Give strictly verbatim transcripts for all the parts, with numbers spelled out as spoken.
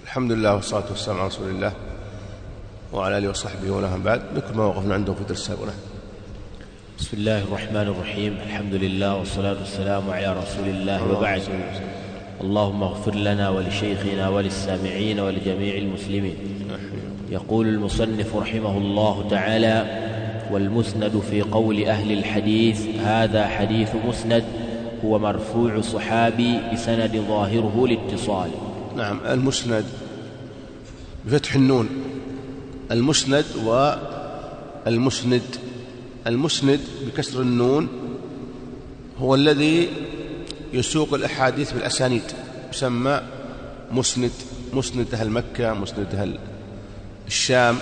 الحمد لله والصلاة والسلام على رسول الله وعلى آله وصحبه ومن بعد. ذكر ما وقفنا عنده في درس سابقنا. بسم الله الرحمن الرحيم. الحمد لله والصلاة والسلام على رسول الله وبعد. اللهم اغفر لنا ولشيخنا وللسامعين ولجميع المسلمين. يقول المصنف رحمه الله تعالى: والمسند في قول أهل الحديث هذا حديث مسند هو مرفوع صحابي بسند ظاهره الاتصال. نعم، المسند بفتح النون، المسند والمسند. المسند بكسر النون هو الذي يسوق الأحاديث بالأسانيد، يسمى مسند. مسند أهل مكة، مسند أهل الشام.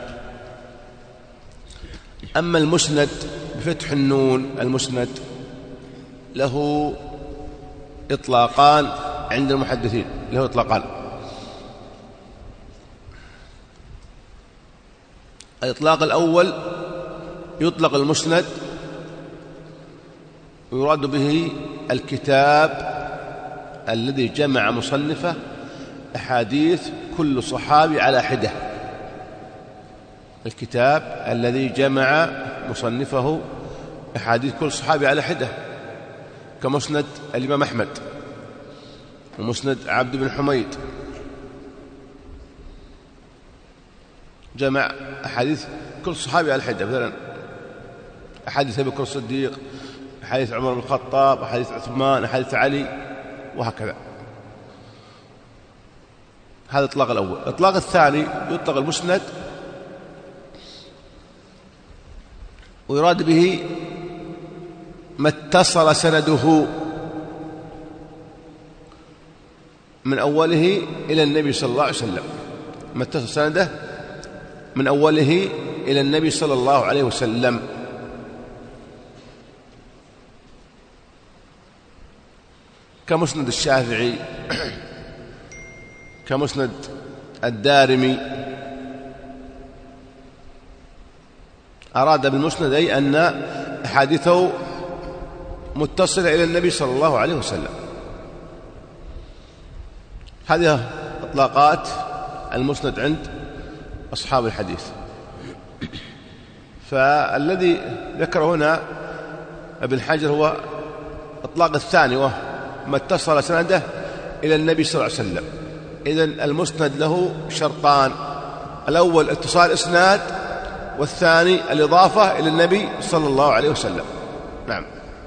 أما المسند بفتح النون، المسند له إطلاقان عند المحدثين، له إطلاقان. الإطلاق الأول يطلق المسند ويراد به الكتاب الذي جمع مصنفه أحاديث كل صحابي على حدة. الكتاب الذي جمع مصنفه أحاديث كل صحابي على حدة، كمسند الإمام أحمد ومسند عبد بن حميد، جمع أحاديث كل صحابي على حدة. مثلا أحاديث أبي بكر الصديق، أحاديث عمر بن الخطاب، أحاديث عثمان، أحاديث علي، وهكذا. هذا الإطلاق الأول. الإطلاق الثاني يطلق المسند ويراد به ما اتصل سنده من أوله إلى النبي صلى الله عليه وسلم. ما اتصل سنده من أوله إلى النبي صلى الله عليه وسلم. كمسند الشافعي، كمسند الدارمي. أراد بالمسند أي أن أحاديثه متصلة إلى النبي صلى الله عليه وسلم. هذه إطلاقات المسند عند أصحاب الحديث. فالذي ذكر هنا ابن حجر هو إطلاق الثاني، وهو ما اتصل سنده إلى النبي صلى الله عليه وسلم. إذن المسند له شرطان: الأول اتصال إسناد، والثاني الإضافة إلى النبي صلى الله عليه وسلم. نعم.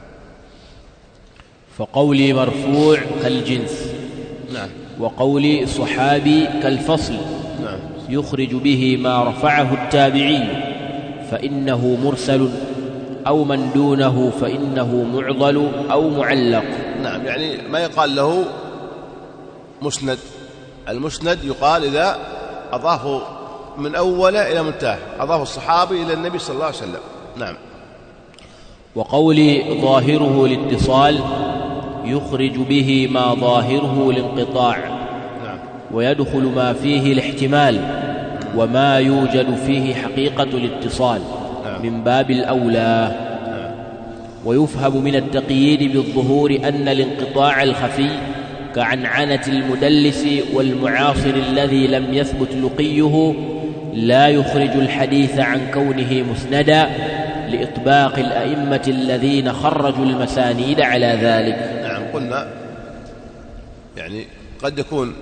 فقولي مرفوع كالجنس، نعم، وقولي صحابي كالفصل، نعم، يخرج به ما رفعه التابعي فإنه مرسل، أو من دونه فإنه معضل أو معلق. نعم، يعني ما يقال له مسند. المسند يقال إذا أضافوا من أول إلى منتهى، أضاف الصحابي إلى النبي صلى الله عليه وسلم. نعم. وقولي ظاهره الاتصال يخرج به ما ظاهره الانقطاع، نعم، ويدخل ما فيه الاحتمال وما يوجد فيه حقيقة الاتصال، نعم، من باب الأولى. نعم. ويفهم من التقييد بالظهور أن الانقطاع الخفي كعنعنة المدلس والمعاصر الذي لم يثبت لقيه لا يخرج الحديث عن كونه مسندا، لإطباق الأئمة الذين خرجوا المسانيد على ذلك. نعم، قلنا يعني قد يكون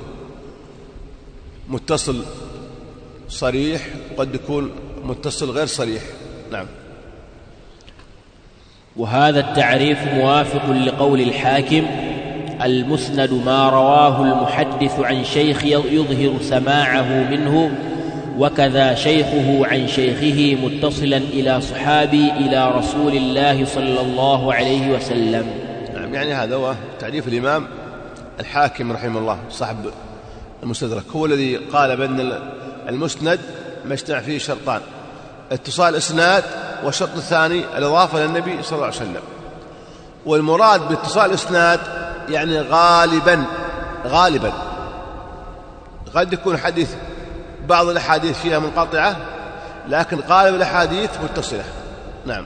متصل صريح وقد يكون متصل غير صريح. نعم. وهذا التعريف موافق لقول الحاكم: المسند ما رواه المحدث عن شيخ يظهر سماعه منه، وكذا شيخه عن شيخه متصلا إلى صحابي إلى رسول الله صلى الله عليه وسلم. نعم، يعني هذا هو تعريف الإمام الحاكم رحمه الله صاحب المستدرك. هو الذي قال بأن المسند ما اجتمع فيه شرطان: اتصال إسناد، والشرط الثاني الإضافة للنبي صلى الله عليه وسلم. والمراد باتصال إسناد يعني غالبا غالبا قد يكون حديث بعض الأحاديث فيها منقطعة، لكن غالب الأحاديث متصلة. نعم.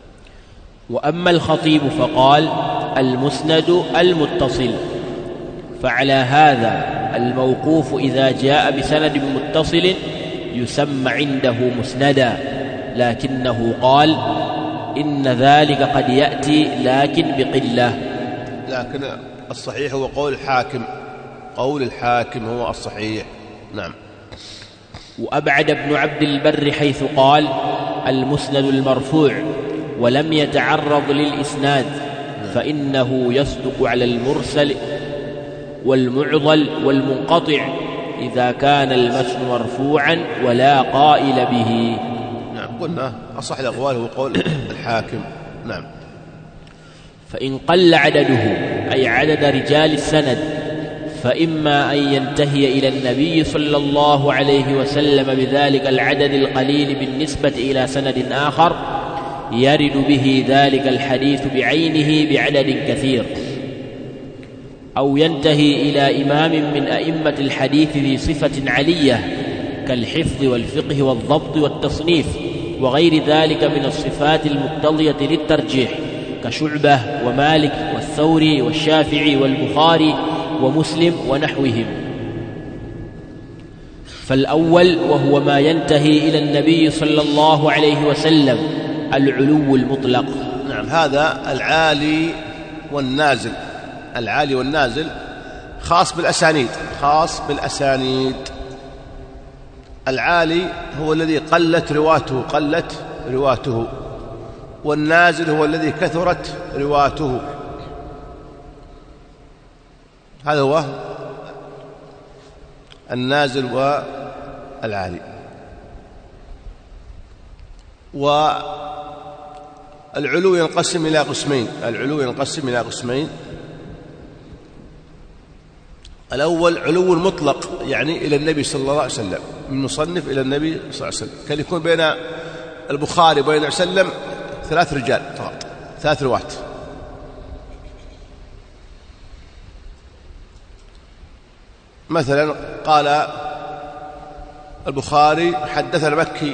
وأما الخطيب فقال: المسند المتصل، فعلى هذا الموقوف إذا جاء بسند متصل يسمى عنده مسندا، لكنه قال إن ذلك قد يأتي لكن بقلة. لكن الصحيح هو قول الحاكم، قول الحاكم هو الصحيح. نعم. وأبعد ابن عبد البر حيث قال المسند المرفوع ولم يتعرض للإسناد فإنه يصدق على المرسل والمعضل والمنقطع إذا كان المتن مرفوعا ولا قائل به. نعم، قلنا أصح الأقوال هو قول الحاكم. نعم. فإن قل عدده أي عدد رجال السند فإما أن ينتهي إلى النبي صلى الله عليه وسلم بذلك العدد القليل بالنسبة إلى سند آخر يرد به ذلك الحديث بعينه بعدد كثير، أو ينتهي إلى إمام من أئمة الحديث ذي صفة علية كالحفظ والفقه والضبط والتصنيف وغير ذلك من الصفات المقتضية للترجيح كشعبة ومالك والثوري والشافعي والبخاري ومسلم ونحوهم. فالأول وهو ما ينتهي إلى النبي صلى الله عليه وسلم العلو المطلق. نعم، هذا العالي والنازل. العالي والنازل خاص بالأسانيد، خاص بالأسانيد. العالي هو الذي قلت رواته قلت رواته والنازل هو الذي كثرت رواته. هذا هو النازل والعالي. والعلو ينقسم إلى قسمين العلو ينقسم إلى قسمين الأول علو مطلق، يعني إلى النبي صلى الله عليه وسلم، من مصنف إلى النبي صلى الله عليه وسلم. كان يكون بين البخاري وبين وسلم ثلاث رجال فقط، ثلاث رواة. مثلا قال البخاري حدثنا مكي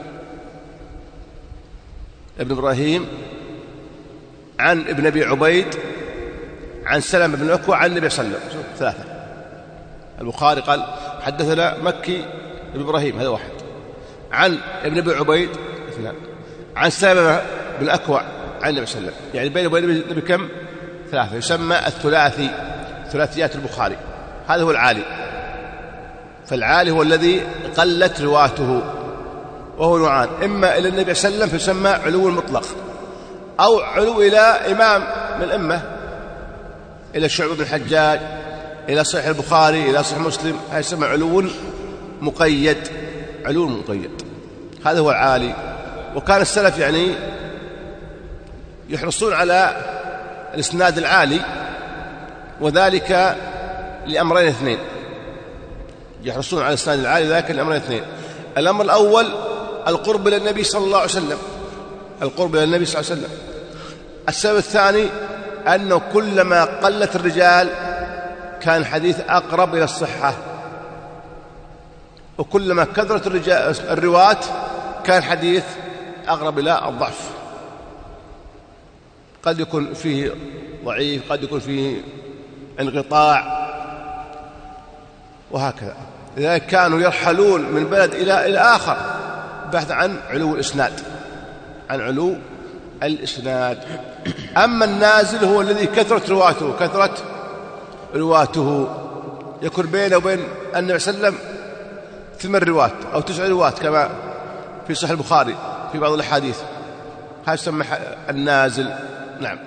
ابن إبراهيم عن ابن أبي عبيد عن سلمة بن الأكوع عن النبي صلى الله عليه وسلم، ثلاثة. البخاري قال حدثنا مكي ابن إبراهيم، هذا واحد، عن ابن أبي عبيد اثنان، عن سلمة بن الأكوع عن النبي صلى الله عليه وسلم. يعني بين وبين النبي كم؟ ثلاثة. يسمى الثلاثي، ثلاثيات البخاري. هذا هو العالي. فالعالي هو الذي قلت رواته، وهو نوعان: إما إلى النبي صلى الله عليه وسلم فيسمى علو مطلق، أو علو إلى إمام من الأمة، إلى الشعب بن الحجاج، إلى صحيح البخاري، إلى صحيح مسلم، هذا يسمى علو مقيد. علو مقيد هذا هو العالي. وكان السلف يعني يحرصون على الإسناد العالي، وذلك لأمرين اثنين. يحرصون على الإسناد العالي ذلك لأمرين اثنين: الأمر الأول القرب إلى النبي صلى الله عليه وسلم، القرب إلى النبي صلى الله عليه وسلم. السبب الثاني أنه كلما قلت الرجال كان الحديث أقرب إلى الصحة، وكلما كثرت الرجال الرواة كان الحديث أقرب إلى الضعف. قد يكون فيه ضعيف، قد يكون فيه انقطاع، وهكذا. لذلك كانوا يرحلون من بلد إلى إلى آخر بحث عن علو الإسناد، عن علو الإسناد. أما النازل هو الذي كثرت رواته كثرت رواته يكون بينه وبين النبي صلى الله عليه وسلم ثمان رواة أو تسع رواة كما في صحيح البخاري في بعض الأحاديث، هذا يسمى النازل. نعم.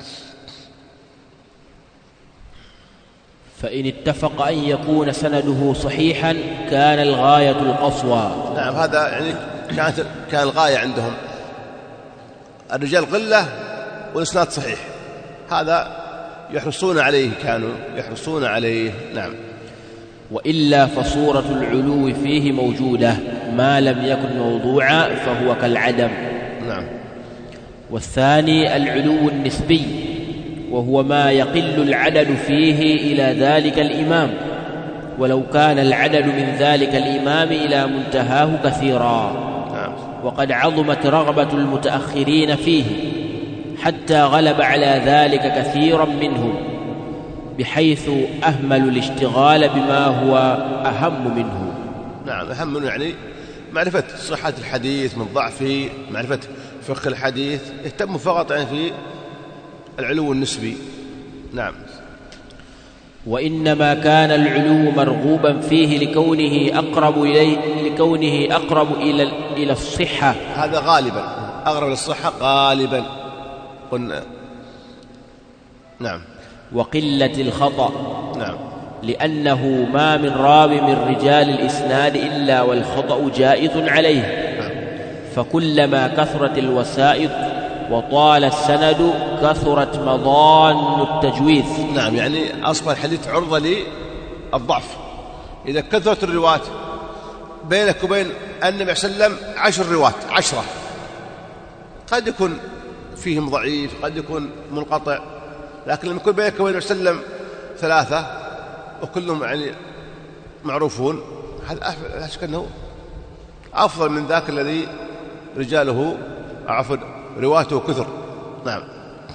فإن اتفق أن يكون سنده صحيحا كان الغاية القصوى. نعم، هذا يعني كانت كان الغاية عندهم، الرجال قلة والإسناد صحيح، هذا يحرصون عليه، كانوا يحرصون عليه. نعم. وإلا فصورة العلو فيه موجودة ما لم يكن موضوعا فهو كالعدم. نعم. والثاني العلو النسبي، وهو ما يقل العدد فيه إلى ذلك الإمام، ولو كان العدد من ذلك الإمام إلى منتهاه كثيرا. نعم. وقد عظمت رغبة المتأخرين فيه حتى غلب على ذلك كثيرا منهم، بحيث أهملوا الاشتغال بما هو أهم منه. نعم، أهم منه يعني معرفة صحة الحديث من ضعفه، معرفة فقه الحديث، يهتم فقط يعني في العلو النسبي. نعم. وإنما كان العلو مرغوبا فيه لكونه أقرب إليه لكونه أقرب إلى إلى الصحة. هذا غالبا أقرب للصحة غالبا قلنا. نعم. وقلة الخطأ. نعم. لأنه ما من راو من رجال الإسناد إلا والخطأ جائز عليه. نعم. فكلما كثرت الوسائط وطال السند كثرت مضان التجويز. نعم، يعني أصبح الحديث عرضة للضعف. إذا كثرت الرواة بينك وبين النبي صلى الله عليه وسلم عشر رواة عشرة، قد يكون فيهم ضعيف، قد يكون منقطع، لكن لما يكون بينك وبين النبي صلى الله عليه وسلم ثلاثة وكلهم يعني معروفون، هذا لا شك أنه أفضل من ذاك الذي رجاله عفوا رواته كثر. نعم.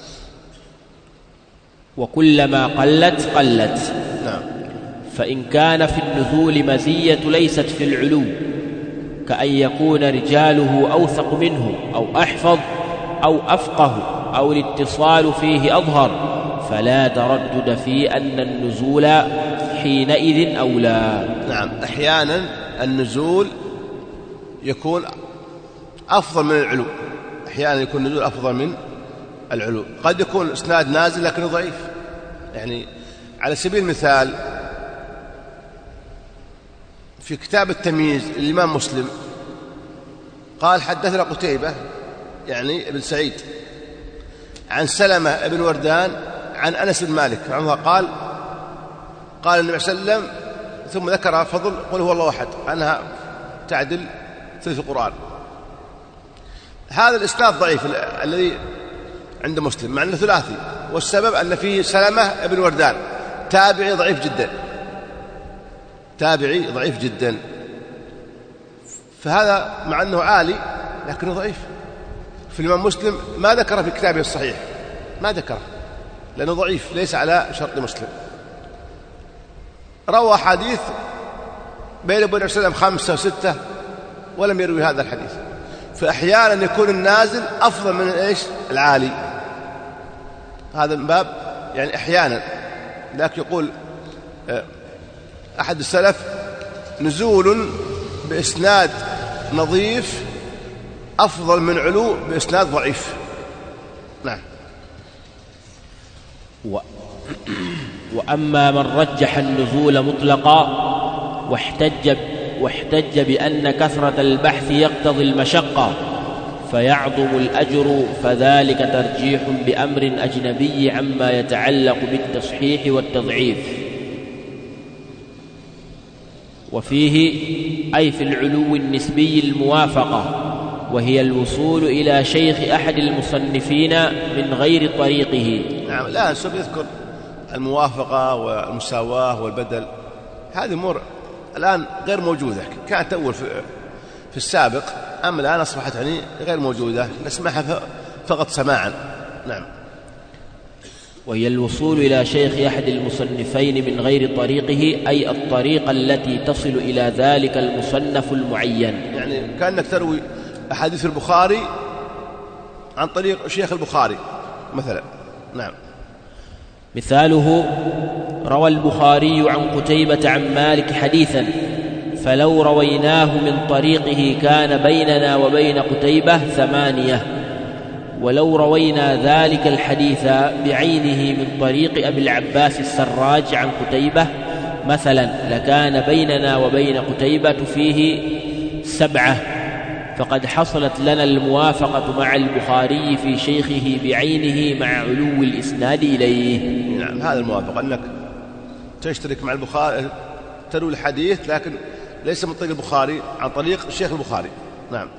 وكلما قلت قلت. نعم. فإن كان في النزول مزية ليست في العلو، كأن يكون رجاله أوثق منه أو أحفظ أو أفقه أو الاتصال فيه أظهر، فلا تردد في أن النزول حينئذ أولى. نعم، أحيانا النزول يكون أفضل من العلو، أحيانا يكون النزول أفضل من العلو. قد يكون إسناد نازل لكنه ضعيف. يعني على سبيل المثال في كتاب التمييز الإمام مسلم قال حدثنا قتيبة يعني ابن سعيد عن سلمة ابن وردان عن أنس بن مالك قال قال النبي صلى الله عليه وسلم، ثم ذكر فضل قل هو الله أحد أنها تعدل ثلث القرآن. هذا الإسناد ضعيف الذي عند مسلم مع أنه ثلاثي، والسبب أن فيه سلمة ابن وردان تابعي ضعيف جدا، تابعي ضعيف جدا، فهذا مع أنه عالي لكنه ضعيف. في الإمام مسلم ما ذكر في كتابه الصحيح، ما ذكره لأنه ضعيف ليس على شرط مسلم. روى حديث بين ابن وسلم خمسة وستة ولم يروي هذا الحديث. فأحيانا يكون النازل أفضل من إيش العالي، هذا الباب يعني أحيانا. لكن يقول أحد السلف نزول بإسناد نظيف أفضل من علو بإسناد ضعيف. نعم. و... وأما من رجح النزول مطلقا واحتج, واحتج بأن كثرة البحث يقتضي المشقة فيعظم الأجر، فذلك ترجيح بأمر أجنبي عما يتعلق بالتصحيح والتضعيف. وفيه أي في العلو النسبي الموافقة، وهي الوصول إلى شيخ أحد المصنفين من غير طريقه. نعم. لا سوف يذكر الموافقة والمساواة والبدل، هذه أمور الآن غير موجودة، كانت أول في السابق، أما الآن أصبحت يعني غير موجودة، نسمعها فقط سماعا. نعم. وهي الوصول إلى شيخ أحد المصنفين من غير طريقه، أي الطريقة التي تصل إلى ذلك المصنف المعين. يعني كأنك تروي أحاديث البخاري عن طريق شيخ البخاري مثلا. نعم. مثاله روى البخاري عن قتيبة عن مالك حديثا، فلو رويناه من طريقه كان بيننا وبين قتيبة ثمانية، ولو روينا ذلك الحديث بعينه من طريق أبي العباس السراج عن قتيبة مثلا لكان بيننا وبين قتيبة فيه سبعة، فقد حصلت لنا الموافقة مع البخاري في شيخه بعينه مع علو الإسناد إليه. نعم، هذا الموافقة أنك تشترك مع البخاري تروي الحديث لكن ليس من طريق البخاري، عن طريق الشيخ البخاري. نعم.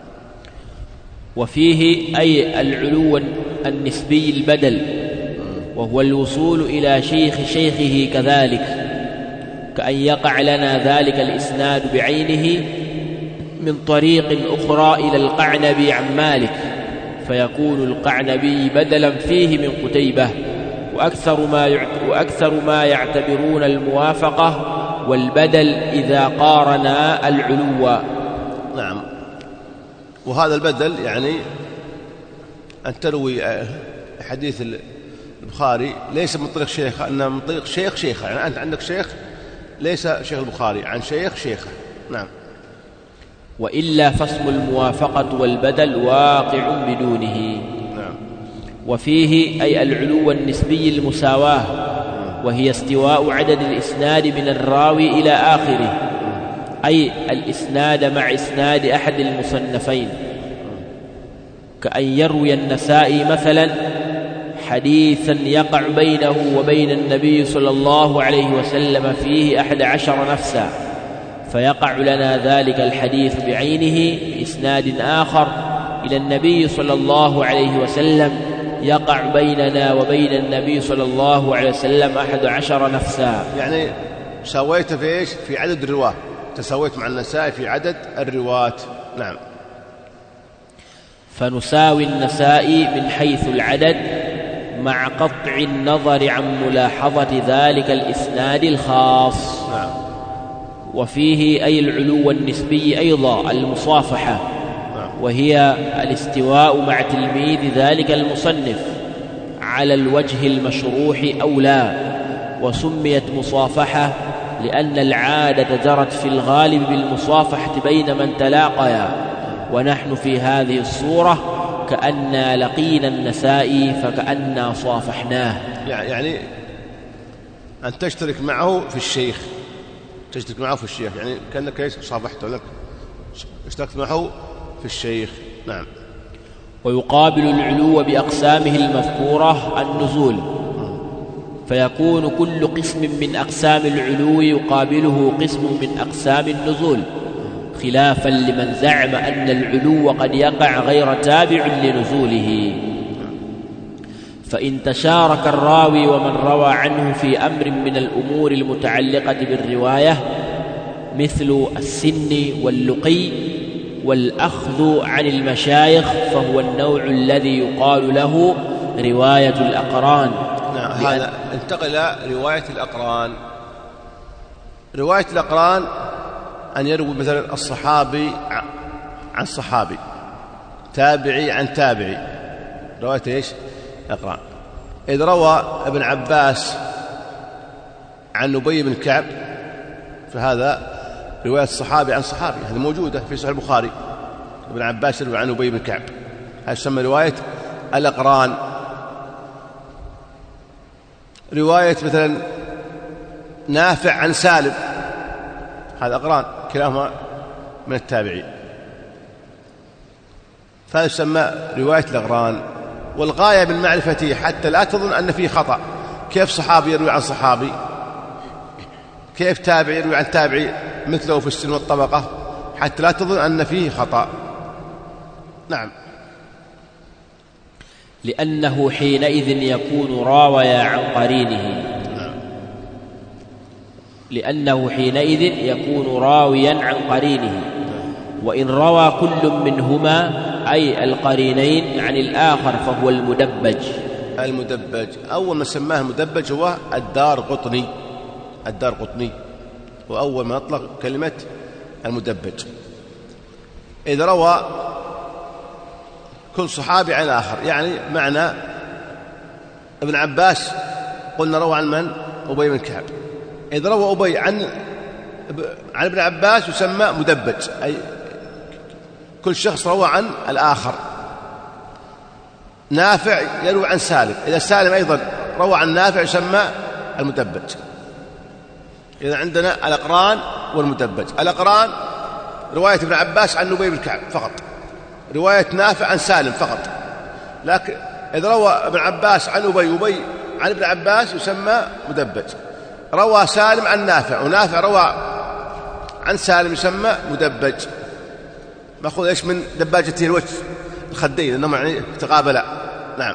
وفيه أي العلو النسبي البدل، وهو الوصول إلى شيخ شيخه كذلك، كأن يقع لنا ذلك الإسناد بعينه من طريق أخرى إلى القعنبي عن مالك، فيكون القعنبي بدلا فيه من قتيبة، وأكثر ما وأكثر ما يعتبرون الموافقة والبدل إذا قارنا العلو. نعم. وهذا البدل يعني أن تروي حديث البخاري ليس من طريق شيخ، أنه من طريق شيخ شيخه، يعني أنت عندك شيخ ليس شيخ البخاري عن شيخ شيخه. نعم. وإلا فاسم الموافقة والبدل واقع بدونه. نعم. وفيه أي العلو النسبي المساواة، وهي استواء عدد الإسناد من الراوي إلى آخره، أي الإسناد مع إسناد أحد المصنفين، كأن يروي النسائي مثلا حديثا يقع بينه وبين النبي صلى الله عليه وسلم فيه أحد عشر نفسا، فيقع لنا ذلك الحديث بعينه بإسناد آخر إلى النبي صلى الله عليه وسلم يقع بيننا وبين النبي صلى الله عليه وسلم أحد عشر نفسا. يعني سويت في إيش؟ في عدد الرواة، تسويت مع النسائي في عدد الرواة. نعم. فنساوي النسائي من حيث العدد مع قطع النظر عن ملاحظة ذلك الإسناد الخاص. نعم. وفيه أي العلو النسبي أيضا المصافحة، وهي الاستواء مع تلميذ ذلك المصنف على الوجه المشروح أو لا، وسميت مصافحة لأن العادة جرت في الغالب بالمصافحة بين من تلاقيا، ونحن في هذه الصورة كأننا لقينا النسائي فكأننا صافحناه. يعني أن تشترك معه في الشيخ، تشترك معه في الشيخ، يعني كأنك ايش؟ صافحته لك، اشتركت معه في الشيخ. نعم. ويقابل العلو بأقسامه المذكورة النزول، فيكون كل قسم من أقسام العلو يقابله قسم من أقسام النزول، خلافا لمن زعم أن العلو قد يقع غير تابع لنزوله. فإن تشارك الراوي ومن روى عنه في أمر من الأمور المتعلقة بالرواية مثل السن واللقي والأخذ عن المشايخ، فهو النوع الذي يقال له رواية الأقران. نعم. هذا انتقل رواية الأقران. رواية الأقران أن يروي مثلا الصحابي عن صحابي، تابعي عن تابعي، رواية إيش؟ أقران. إذ روى ابن عباس عن أبي بن كعب فهذا رواية الصحابي عن صحابي، هذه موجودة في صحيح البخاري، ابن عباس يروي عن أبي بن كعب، هذا يسمى رواية الأقران. رواية مثلا نافع عن سالم، هذا أقران، كلاهما من التابعين، فهذا يسمى رواية الأقران. والغاية من معرفته حتى لا تظن أن فيه خطأ، كيف صحابي يروي عن صحابي، كيف تابعي يروي عن تابعي مثله في السن والطبقة، حتى لا تظن أن فيه خطأ. نعم. لأنه حينئذ يكون راويا عن قرينه، لأنه حينئذ يكون راويا عن قرينه. وإن روى كل منهما أي القرينين عن الآخر فهو المدبج. المدبج أول ما سماه المدبج هو الدار قطني، الدار قطني وأول ما أطلق كلمة المدبج. إذا روى كل صحابي عن آخر، يعني معنى ابن عباس قلنا روى عن من؟ أبي بن كعب. إذا روى أبي عن عن ابن عباس يسمى مدبج، أي كل شخص روى عن الآخر. نافع يروي عن سالم، إذا سالم أيضا روى عن نافع يسمى المدبج. إذا عندنا الأقران والمدبج. الأقران رواية ابن عباس عن أبي بن كعب فقط، رواية نافع عن سالم فقط. لكن إذا روى ابن عباس عن أبي أبي عن ابن عباس يسمى مدبج. روى سالم عن نافع ونافع روى عن سالم يسمى مدبج، مأخوذ إيش؟ من دباجته الوجه، الخدين، إنهم يعني تقابلا. نعم.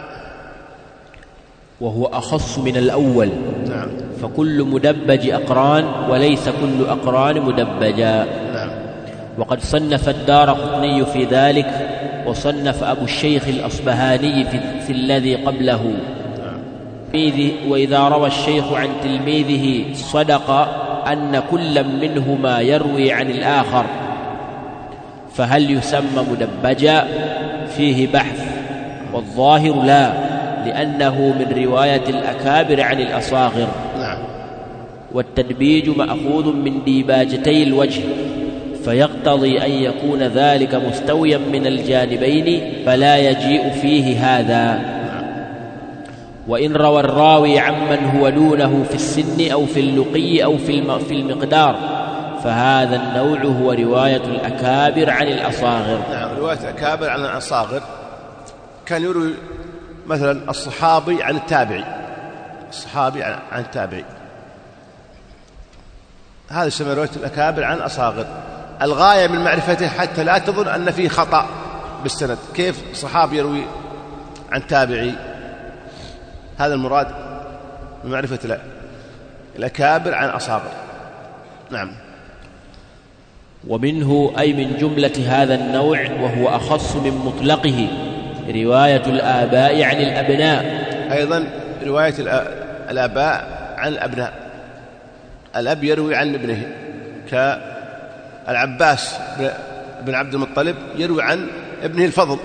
وهو أخص من الأول. نعم. فكل مدبج أقران وليس كل أقران مدبجا. نعم. وقد صنف الدارقطني في ذلك، وصنف أبو الشيخ الأصبهاني في, في الذي قبله. نعم. وإذا روى الشيخ عن تلميذه صدق أن كل منهما يروي عن الآخر، فهل يسمى مدبجا؟ فيه بحث، والظاهر لا، لأنه من رواية الأكابر عن الأصاغر. والتدبيج مأخوذ من ديباجتي الوجه، فيقتضي أن يكون ذلك مستويا من الجانبين، فلا يجيء فيه هذا. وإن روى الراوي عمن هو دونه في السن أو في اللقي أو في المقدار، فهذا النوع هو رواية الأكابر عن الأصاغر. نعم، رواية الأكابر عن الأصاغر. كان يروي مثلا الصحابي عن التابعي، الصحابي عن التابعي، هذا يسمى رواية الأكابر عن الأصاغر. الغاية من معرفته حتى لا تظن أن فيه خطأ بالسند. كيف صحابي يروي عن تابعي؟ هذا المراد من معرفة الأكابر عن أصاغر. نعم. ومنه أي من جملة هذا النوع، وهو أخص من مطلقه، رواية الآباء عن الأبناء. أيضا رواية الآباء عن الأبناء، الأب يروي عن ابنه، كالعباس بن عبد المطلب يروي عن ابنه الفضل،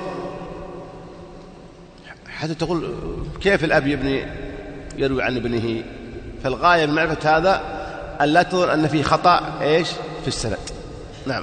حتى تقول كيف الأب يبني يروي عن ابنه؟ فالغاية من معرفة هذا أن لا تظن أن فيه خطأ إيش في السند. نعم.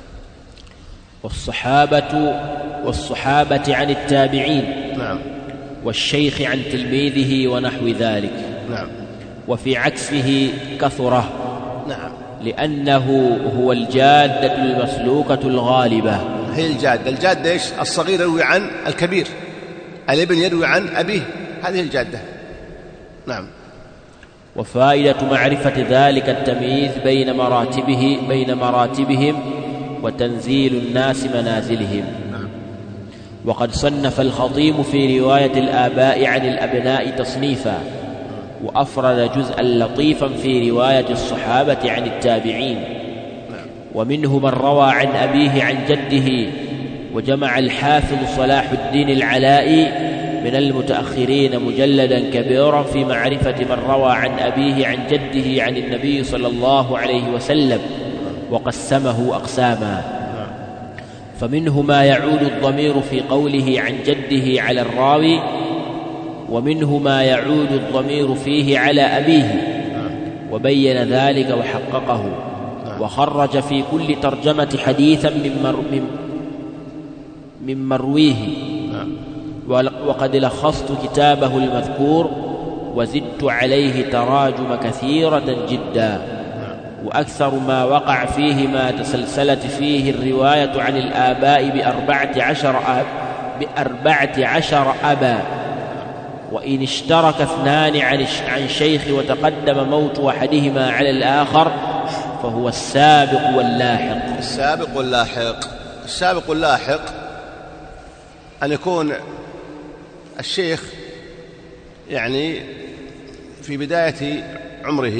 والصحابة والصحابة عن التابعين. نعم. والشيخ عن تلميذه ونحو ذلك. نعم. وفي عكسه كثرة. نعم. لأنه هو الجادة المسلوكة الغالبة. هي الجادة. الجادة إيش؟ الصغير يروي عن الكبير، الابن يروي عن أبيه، هذه الجادة. نعم. وفائدة معرفة ذلك التمييز بين مراتبه بين مراتبهم وتنزيل الناس منازلهم. نعم. وقد صنف الخطيب في رواية الآباء عن الأبناء تصنيفا، وأفرد جزءا لطيفا في رواية الصحابة عن التابعين. ومنه من روى عن أبيه عن جده. وجمع الحافظ صلاح الدين العلائي من المتأخرين مجلدا كبيرا في معرفة من روى عن أبيه عن جده عن النبي صلى الله عليه وسلم، وقسمه أقساما. فمنه ما يعود الضمير في قوله عن جده على الراوي، ومنه ما يعود الضمير فيه على أبيه، وبين ذلك وحققه، وخرج في كل ترجمة حديثا من, مر من, من مرويه. وقد لخصت كتابه المذكور وزدت عليه تراجم كثيرة جدا، وأكثر ما وقع فيه ما تسلسلت فيه الرواية عن الآباء بأربعة عشر, أب بأربعة عشر أبا، وإن اشترك اثنان عن شيخ وتقدم موت أحدهما على الآخر فهو السابق واللاحق. السابق واللاحق. السابق واللاحق أن يكون الشيخ يعني في بداية عمره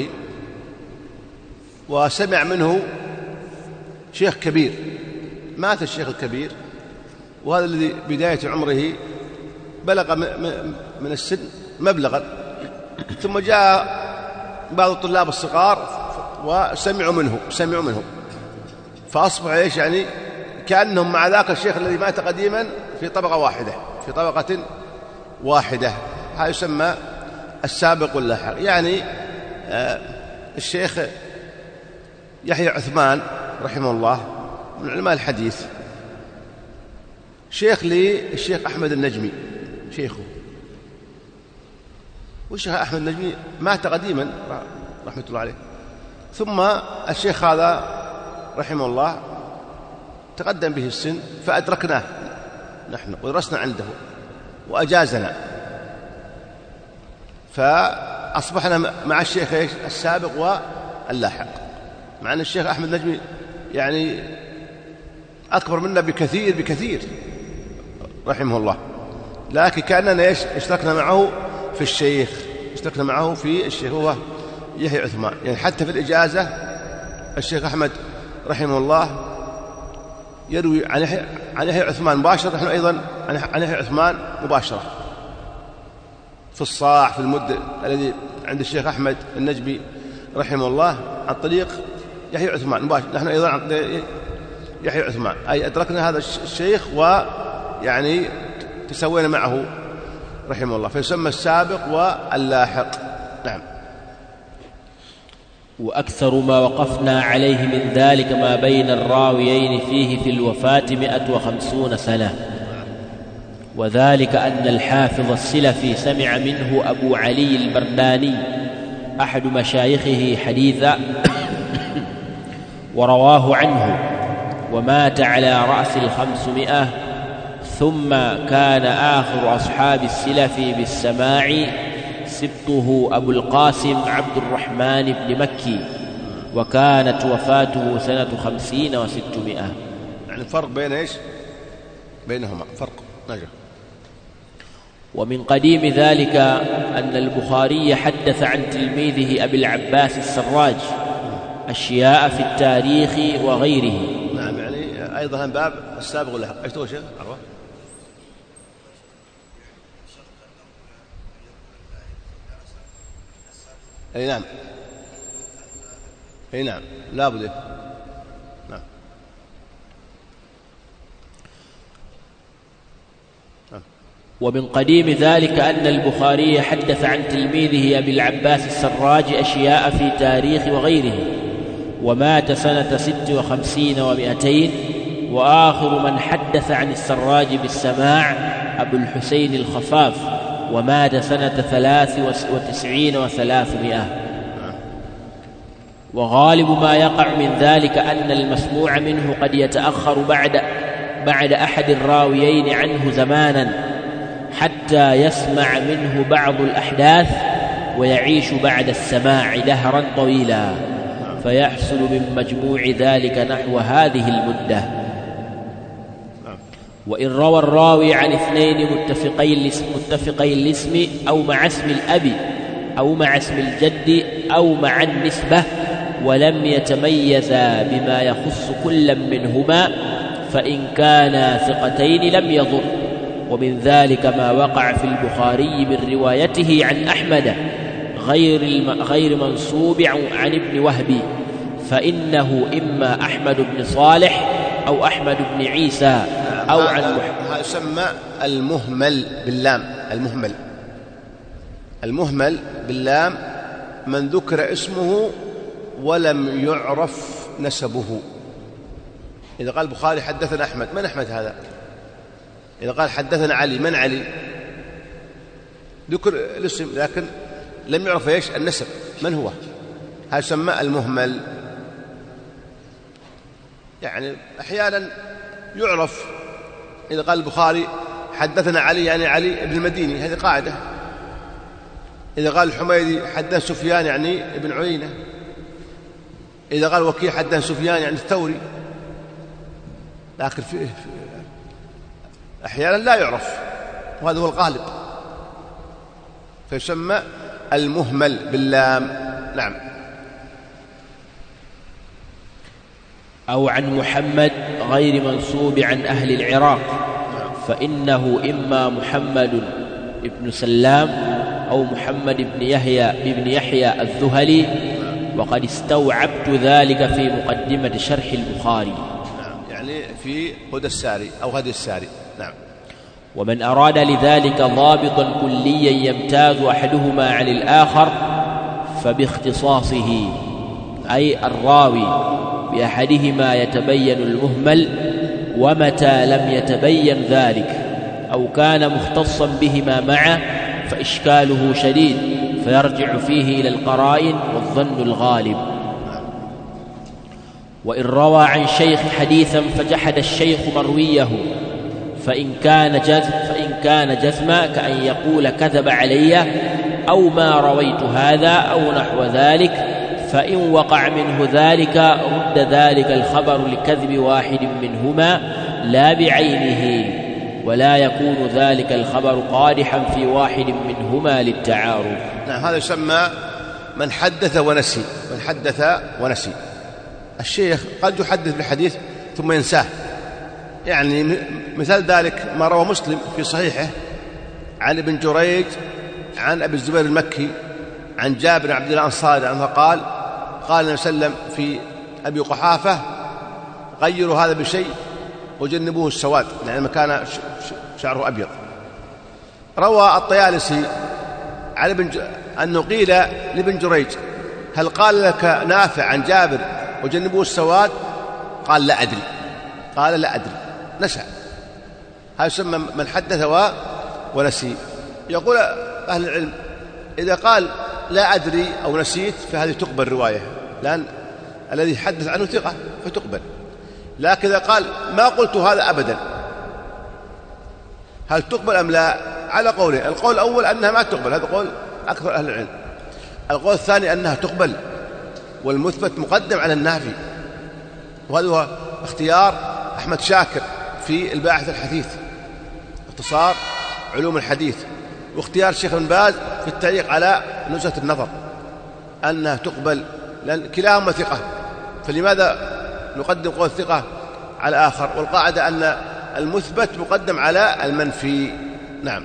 وسمع منه شيخ كبير، مات الشيخ الكبير، وهذا الذي بداية عمره بلغ من السن مبلغا، ثم جاء بعض الطلاب الصغار وسمعوا منه سمعوا منه فأصبح إيش يعني كأنهم مع ذاك الشيخ الذي مات قديما في طبقة واحدة في طبقة واحدة. هذا يسمى السابق واللاحق. يعني آه الشيخ يحيى عثمان رحمه الله من علماء الحديث شيخ للشيخ أحمد النجمي، شيخه، والشيخ أحمد النجمي مات قديما رحمة الله عليه، ثم الشيخ هذا رحمه الله تقدم به السن فأدركناه نحن ودرسنا عنده وأجازنا، فأصبحنا مع الشيخ إيش؟ السابق واللاحق، مع أن الشيخ أحمد النجمي يعني أكبر منا بكثير بكثير رحمه الله، لكن كأننا إيش؟ اشتركنا معه في الشيخ اشتركنا معه في الشيخ هو يحيى عثمان. يعني حتى في الإجازة الشيخ أحمد رحمه الله يروي عن يحيى عن يحيى عثمان مباشرة، نحن أيضا عن يحيى عثمان مباشرة. في الصاع في المد الذي عند الشيخ أحمد النجبي رحمه الله عن طريق يحيى عثمان مباشر. نحن أيضا عن طريق يحيى عثمان، أي أدركنا هذا الشيخ ويعني تسوينا معه رحمه الله، فيسمى السابق واللاحق. نعم. وأكثر ما وقفنا عليه من ذلك ما بين الراويين فيه في الوفاة مئة وخمسون سنة، وذلك أن الحافظ السلفي سمع منه أبو علي البرداني أحد مشايخه حديثا ورواه عنه، ومات على رأس الخمسمائة، ثم كان آخر أصحاب السلفي بالسماع سبطه أبو القاسم عبد الرحمن بن مكي، وكانت وفاته سنة خمسين وستمائة. يعني فرق بين إيش بينهما فرق نجح. ومن قديم ذلك أن البخاري حدث عن تلميذه أبي العباس السراج أشياء في التاريخ وغيره. نعم. يعني أيضا باب السابق واللاحق. ايش تقول شيخ عروة؟ اي نعم اي نعم لا بد. نعم. نعم. ومن قديم ذلك أن البخاري حدث عن تلميذه أبي العباس السراج أشياء في تاريخ وغيره، ومات سنة ست وخمسين ومائتين، وآخر من حدث عن السراج بالسماع أبو الحسين الخفاف، ومات سنة ثلاث وتسعين وثلاثمائة. وغالب ما يقع من ذلك أن المسموع منه قد يتأخر بعد بعد أحد الراويين عنه زمانا حتى يسمع منه بعض الأحداث ويعيش بعد السماع دهرا طويلا، فيحصل من مجموع ذلك نحو هذه المدة. وإن روى الراوي عن اثنين متفقي متفقي الاسم أو مع اسم الأب أو مع اسم الجد أو مع النسبة ولم يتميزا بما يخص كلا منهما، فإن كانا ثقتين لم يضر. ومن ذلك ما وقع في البخاري من روايته عن أحمد غير, غير منصوب عن ابن وهب، فإنه إما أحمد بن صالح أو أحمد بن عيسى أو عن هذا يسمى المهمل باللام. المهمل المهمل باللام من ذكر اسمه ولم يعرف نسبه. إذا قال البخاري حدثنا أحمد، من أحمد هذا؟ إذا قال حدثنا علي، من علي؟ ذكر الاسم لكن لم يعرف ايش النسب، من هو؟ هذا يسمى المهمل. يعني أحيانا يعرف، إذا قال البخاري حدثنا علي يعني علي بن المديني، هذه قاعدة. إذا قال الحميدي حدثنا سفيان يعني ابن عيينة. إذا قال وكيع حدثنا سفيان يعني الثوري. لكن في أحيانا لا يعرف، وهذا هو الغالب، فيسمى المهمل باللام. نعم. أو عن محمد غير منصوب عن أهل العراق، فإنه إما محمد بن سلام أو محمد بن يحيى بن يحيى الذهلي، وقد استوعبت ذلك في مقدمة شرح البخاري. نعم. يعني في هدى الساري أو هدي الساري. نعم. ومن أراد لذلك ضابطا كليا يمتاز أحدهما عن الآخر فباختصاصه، أي الراوي بأحدهما يتبين المهمل، ومتى لم يتبين ذلك أو كان مختصا بهما معه فإشكاله شديد، فيرجع فيه إلى القرائن والظن الغالب. وإن روى عن شيخ حديثا فجحد الشيخ مرويه، فإن كان جزم فإن كان جزما كأن يقول كذب علي أو ما رويت هذا أو نحو ذلك، فإن وقع منه ذلك رد ذلك الخبر لكذب واحد منهما لا بعينه، ولا يكون ذلك الخبر قادحا في واحد منهما للتعارض. نعم. هذا يسمى من حدث ونسي. من حدث ونسي. الشيخ قد يحدث بحديث ثم ينساه. يعني مثال ذلك ما روى مسلم في صحيحه عن ابن جريج عن أبي الزبير المكي عن جابر بن عبد الله الأنصاري أنه قال قال النبي صلى الله عليه وسلم في أبي قحافة غيروا هذا بشيء وجنبوه السواد، لأن كان شعره أبيض. روى الطيالسي على ابن ج... أنه قيل لابن جريج هل قال لك نافع عن جابر وجنبوه السواد؟ قال لا أدري، قال لا أدري، نسى. هذا يسمى من حدث ونسي. يقول أهل العلم إذا قال لا أدري أو نسيت فهذه تقبل رواية، لأن الذي حدث عنه ثقة فتقبل. لكن إذا قال ما قلت هذا أبدا، هل تقبل أم لا؟ على قولين. القول الأول أنها ما تقبل، هذا قول أكثر أهل العلم. القول الثاني أنها تقبل، والمثبت مقدم على النافي، وهذا هو اختيار أحمد شاكر في الباحث الحديث اختصار علوم الحديث، واختيار الشيخ بن باز في التعليق على نزهة النظر أنها تقبل، لأن كلاهما ثقة، فلماذا نقدم قول الثقة على آخر؟ والقاعدة أن المثبت مقدم على المنفي. نعم.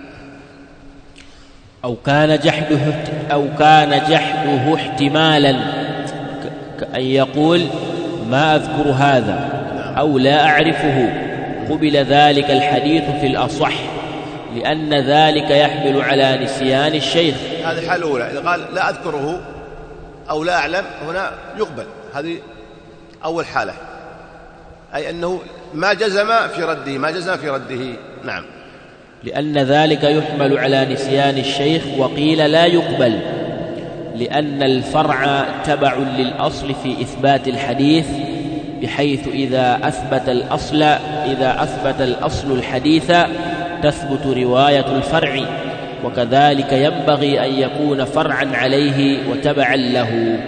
أو كان جحده أو كان جحده احتمالا كأن يقول ما أذكر هذا أو لا أعرفه، قبل ذلك الحديث في الأصح، لأن ذلك يحمل على نسيان الشيخ. هذه الحالة الأولى، إذا قال لا أذكره أو لا أعلم هنا يقبل، هذه أول حالة، أي أنه ما جزم في رده ما جزم في رده. نعم. لأن ذلك يحمل على نسيان الشيخ. وقيل لا يقبل لأن الفرع تبع للأصل في إثبات الحديث، بحيث إذا أثبت الأصل إذا أثبت الأصل الحديث تثبت رواية الفرع، وكذلك ينبغي أن يكون فرعا عليه وتبعا له.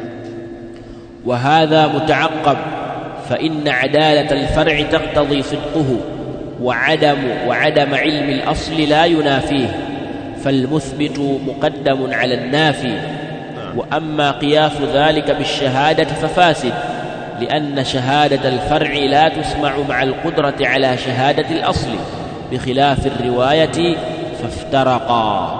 وهذا متعقب، فإن عدالة الفرع تقتضي صدقه، وعدم وعدم علم الأصل لا ينافيه، فالمثبت مقدم على النافي. وأما قياس ذلك بالشهادة ففاسد، لأن شهادة الفرع لا تسمع مع القدرة على شهادة الأصل، بخلاف الرواية فافترقا.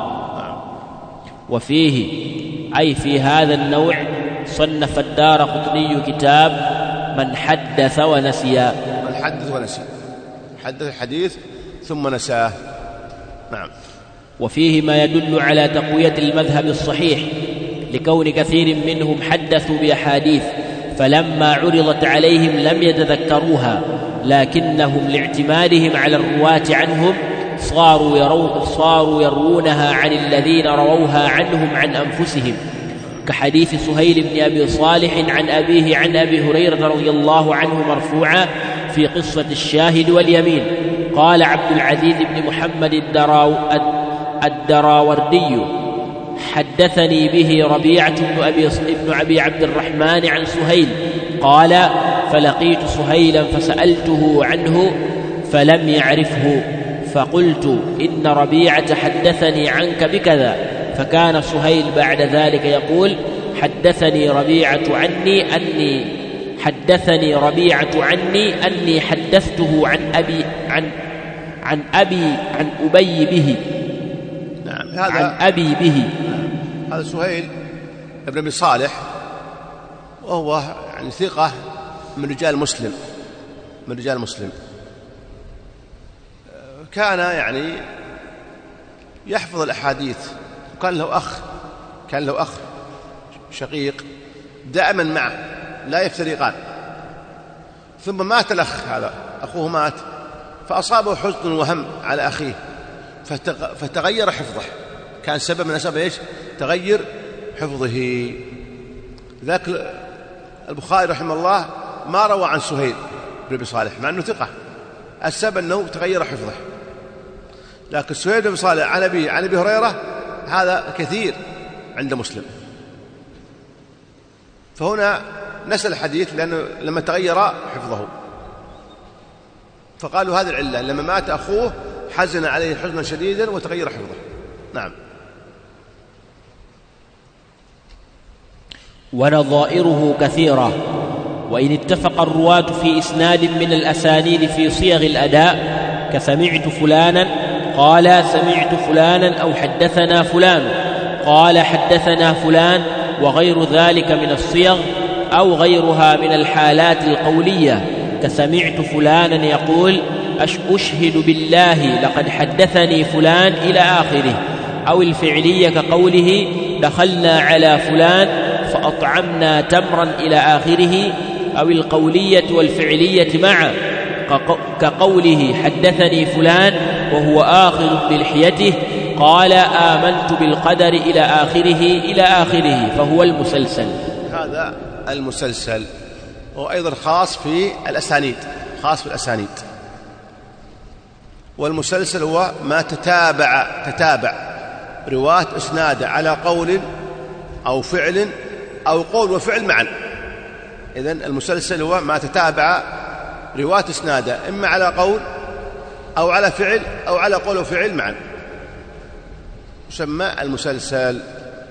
وفيه أي في هذا النوع صنف الدارقطني كتاب من حدث ونسي. من حدث ونسي، حدث الحديث ثم نساه. نعم. وفيه ما يدل على تقوية المذهب الصحيح، لكون كثير منهم حدثوا بأحاديث فلما عرضت عليهم لم يتذكروها، لكنهم لاعتمادهم على الرواة عنهم صاروا, يرو صاروا يروونها عن الذين رووها عنهم عن أنفسهم، كحديث سهيل بن أبي صالح عن أبيه عن أبي هريرة رضي الله عنه مرفوعا في قصة الشاهد واليمين. قال عبد العزيز بن محمد الدراو الدراوردي حدثني به ربيعة بن أبي, بن أبي عبد الرحمن عن سهيل قال فلقيت سهيلا فسألته عنه فلم يعرفه، فقلت إن ربيعة حدثني عنك بكذا، فكان سهيل بعد ذلك يقول حدثني ربيعة عني أني حدثني ربيعة عني أني حدثته عن أبي عن عن أبي عن أبي به. نعم. هذا عن أبي به. هذا سهيل ابن أبي صالح، وهو يعني ثقة من رجال مسلم من رجال مسلم كان يعني يحفظ الأحاديث، وكان له أخ كان له أخ شقيق دائما معه لا يفترقان. ثم مات الأخ هذا، أخوه مات، فأصابه حزن وهم على أخيه، فتغير حفظه، كان سبب من أسباب إيش؟ تغير حفظه. ذاك البخاري رحمه الله ما روى عن سهيل بن أبي صالح مع أنه ثقة، السبب أنه تغير حفظه. لكن سهيل بن أبي صالح عن أبي عن أبي هريرة هذا كثير عند مسلم، فهنا نسى الحديث لأنه لما تغير حفظه، فقالوا هذه العلة، لما مات أخوه حزن عليه حزنا شديدا وتغير حفظه. نعم. ونظائره كثيرة، وإن اتفق الرواة في إسناد من الأسانيد في صيغ الأداء كسمعت فلانا قال سمعت فلانا أو حدثنا فلان قال حدثنا فلان، وغير ذلك من الصيغ أو غيرها من الحالات القولية، كسمعت فلانا يقول أشهد بالله لقد حدثني فلان إلى آخره، أو الفعلية كقوله دخلنا على فلان فأطعمنا تمرا إلى آخره، أو القولية والفعلية معا كقوله حدثني فلان وهو آخذ بلحيته قال آمنت بالقدر إلى آخره إلى آخره، فهو المسلسل. هذا المسلسل وأيضا خاص في الأسانيد، خاص في الأسانيد. والمسلسل هو ما تتابع تتابع رواة إسناده على قول أو فعل أو قول وفعل معا. إذن المسلسل هو ما تتابع رواة إسناده إما على قول أو على فعل أو على قول وفعل معا، يسمى المسلسل.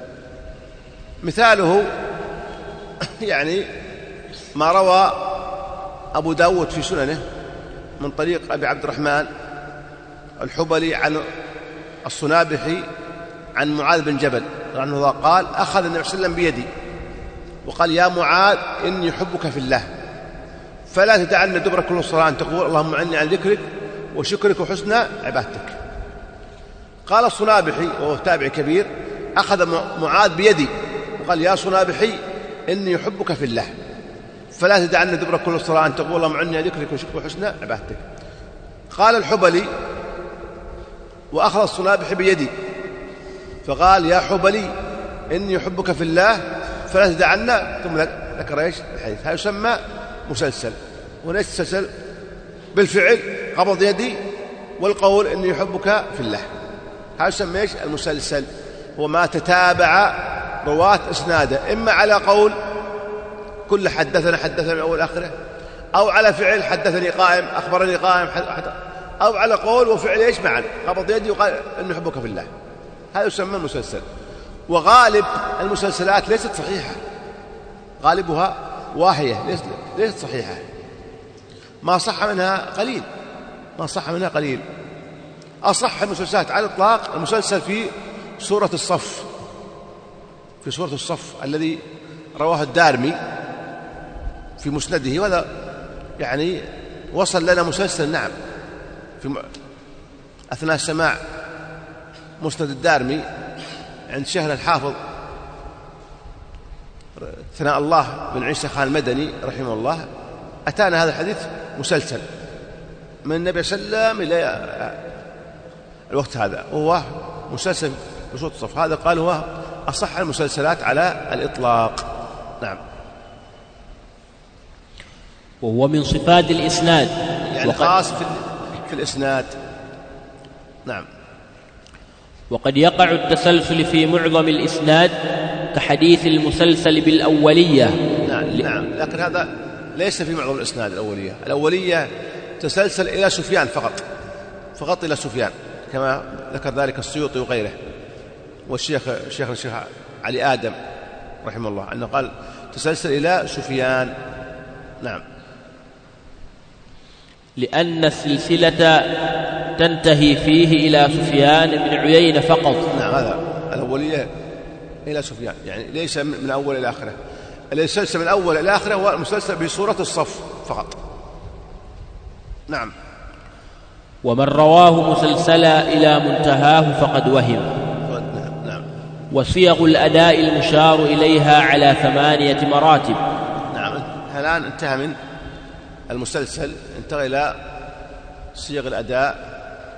مثاله يعني ما روى أبو داود في سننه من طريق أبي عبد الرحمن الحبلي عن الصنابحي عن معاذ بن جبل لأنه قال أخذ النبي صلى الله عليه وسلم بيدي وقال يا معاذ إني أحبك في الله فلا تدعن دبر كل صلاة أن تقول اللهم أعني عن ذكرك وشكرك وحسن عبادتك. قال الصنابحي وهو تابعي كبير أخذ معاذ بيدي وقال يا صنابحي إني أحبك في الله فلا تدعن دبر كل صلاة أن تقول اللهم أعني عن ذكرك وشكرك وحسن عبادتك. قال الحبلي وأخذ الصنابحي بيدي فقال يا حبلي إني أحبك في الله فلا تدعنا، ثم ذكر ايش الحديث. هذا يسمى مسلسل. وليس مسلسل بالفعل قبض يدي والقول إني أحبك في الله، هذا يسمى ايش المسلسل. هو ما تتابع رواة إسناده إما على قول كل حدثنا حدثنا من أول آخره، أو على فعل حدثني قائم أخبرني قائم، أو على قول وفعل ايش معا قبض يدي وقال إني أحبك في الله، هذا يسمى المسلسل. وغالب المسلسلات ليست صحيحة، غالبها واهية ليست, ليست صحيحة، ما صح منها قليل، ما صح منها قليل. أصح المسلسلات على الإطلاق المسلسل في سورة الصف، في سورة الصف الذي رواه الدارمي في مسنده، وهذا يعني وصل لنا مسلسل نعم في أثناء السماع مسند الدارمي عند شيخنا الحافظ ثناء الله بن عيسى خان المدني رحمه الله، أتانا هذا الحديث مسلسل من النبي صلى الله عليه وسلم إلى الوقت هذا، وهو مسلسل بصوت الصف. هذا قال هو أصح المسلسلات على الإطلاق. نعم. وهو من صفات الإسناد يعني خاص في, في الإسناد. نعم. وقد يقع التسلسل في معظم الإسناد كحديث المسلسل بالأولية. نعم, ل... نعم. لكن هذا ليس في معظم الإسناد. الأولية الأولية تسلسل إلى سفيان فقط، فقط إلى سفيان، كما ذكر ذلك السيوطي وغيره، والشيخ الشيخ الشيخ علي آدم رحمه الله أنه قال تسلسل إلى سفيان. نعم. لأن السلسلة تنتهي فيه إلى سفيان بن عيينة فقط. نعم، هذا الأولية إلى سفيان، يعني ليس من أول إلى آخره. السلسلة من أول إلى آخره هو المسلسل بسورة الصف فقط. نعم. ومن رواه مسلسلا إلى منتهاه فقد وهم. نعم. وصيغ الأداء المشار إليها على ثمانية مراتب. نعم. الآن انتهى من المسلسل، انتهى إلى صيغ الأداء.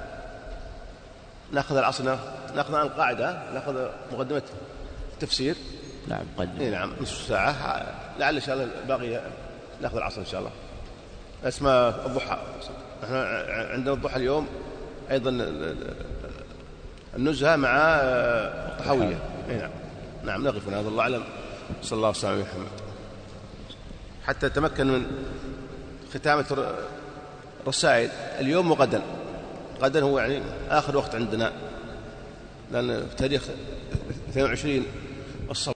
نأخذ العصر، نأخذ عن القاعدة، نأخذ مقدمة التفسير. نعم قدم. نعم نصف ساعة، لعل إن شاء الله الباقي نأخذ العصر إن شاء الله. اسمه الضحى، احنا عندنا الضحى اليوم أيضا النزهة مع الطحاوية. نعم. نعم نقف هنا، هذا الله أعلم. صلى الله عليه وسلم محمد حتى تمكن من ختامة الرسائل اليوم وغدا. غدا هو يعني آخر وقت عندنا، لأن في تاريخ اثنين وعشرين الصباح